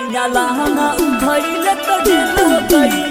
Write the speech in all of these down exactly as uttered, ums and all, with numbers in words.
सैया लहंगा उठैले तो जेल हो गई।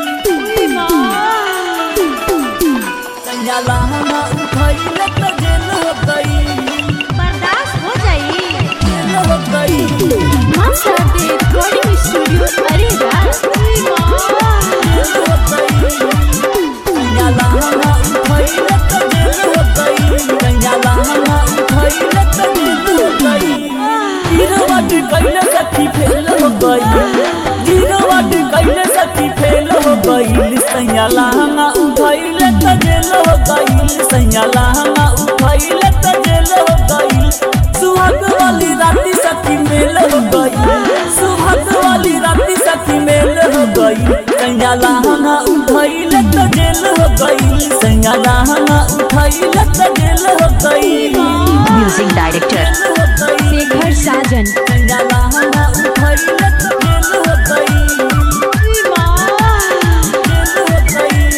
सैया लहंगा उठैले तो जेल हो गई। बर्दाश्त हो जाई जेल हो गई। मास्टर दे रिकॉर्डिंग स्टूडियो अरे रात जेल हो गई। सैया लहंगा उठैले तो जेल हो गई। सैया लहंगा उठैले तो जेल हो गई। गिरवट कैले सखी फेल हो गई। गिरवट कैले सखी फेल हो गई। सैया लहंगा उठैले तो जेल हो गई। सैया लहंगा उठैले तो जेल हो गई। सुहाग वाली राती सखी मेल हो गई। सुहाग वाली राती सखी मेल हो गई। सैया लहंगा उठैले तो जेल हो गई। सैया लहंगा उठैले तो जेल हो गई। म्यूजिक डायरेक्टर शेखर साजन सैया लहंगा उठैले तो जेल हो गई। जेल हो गई।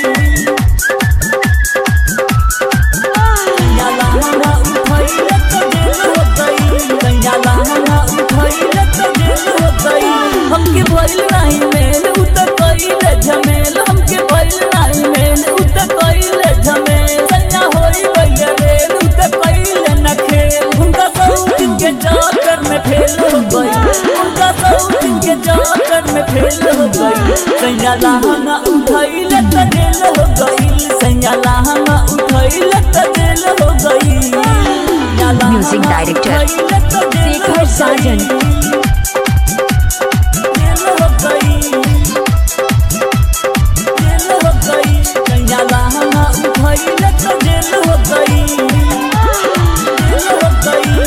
सैया लहंगा उठैले तो जेल हो गई। सैया लहंगा उठैले तो जेल हो गई। हमके भइल नाही मेल उ त कइले झमेल। हमके भइल नाही मेल उ त कइले झमेल। सैया होई गइले रेल उ त कइले न खेल। उनका सौतिन के चक्कर में फेल हो गई। उनका सौतिन के चक्कर में फेल हो गई। सैया लहंगा उठैले तो जेल हो गई। सैया लहंगा उठैले तो जेल हो गई। Music director Shekhar Sajan jail हो गई। जेल हो गई। सैया लहंगा उठैले तो जेल हो गई। जेल हो गई।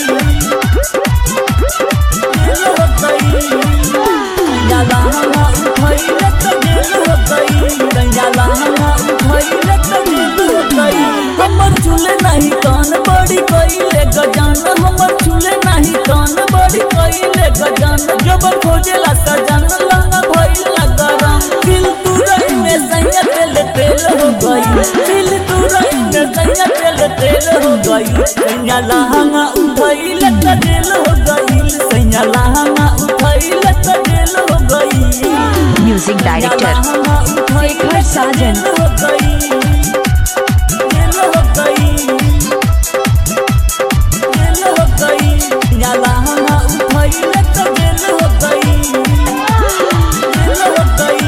जेल हो गई। सैया लहंगा उठैले तो जेल हो गई। सैया लहंगा उठैले तो जेल हो गई। हमर झूले नहीं कान बड़ी कइले गजान। हमर झूले नहीं कान बड़ी कइले गजान। जब खोजेला सजन लंगा भइला गरम। दिल तुरई में सैया तेल तेल हो गई। दिल तुरई में सैया तेल तेल हो गई। सैया लहंगा उठैले तो जेल हो गई। सैया लहंगा उठैले तो जेल हो गई। Music director Shekhar Sajan jail हो गई। जेल हो गई। जेल हो गई। सैया लहंगा उठैले तो जेल हो गई। जेल हो गई।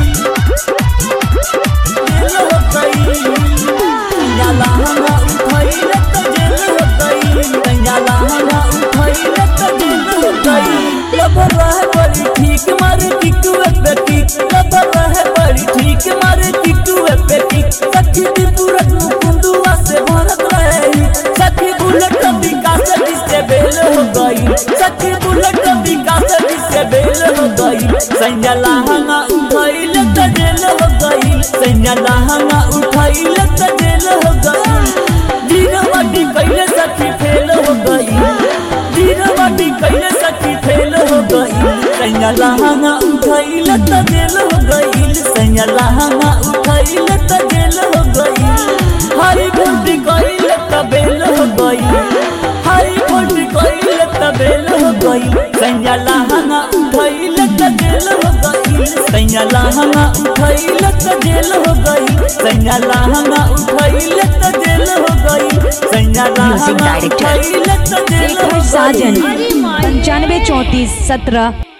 जेल हो गई। सैया लहंगा उठैले तो जेल हो गई। सैया लहंगा उठैले तो जेल हो गई। लबर रहे बड़ी ठीक मारे टिकुए पे टिक। लबर रहे बड़ी ठीक मारे टिकुए पे टिक। सखी दी पूरत मुकुंदुआ से भरत रहे। सखी बुलेट विकास जिससे बेल हो गई। सखी बुलेट विकास जिससे बेल हो गई। सैया लहंगा उठैले तो जेल हो गई। सैया लहंगा उठैले तो जेल हो गई। गिरवटी कैले सखी फेल हो गई। गिरवटी कैले सखी फेल हो गई। सैया लहंगा उठैले तो जेल हो गई। सैया लहंगा उठैले तो जेल हो गई। हरी भुंडी कैले तो बेल हो गई। हरी भुंडी कैले तो बेल हो गई। सैया लहंगा उठैले तो जेल हो गई। सैया लहंगा उठैले तो जेल हो गई। सैया लहंगा उठैले तो जेल हो गई। सैया लहंगा उठैले तो जेल हो शेखर गई। साजन पंचानवे चौंतीस सत्रह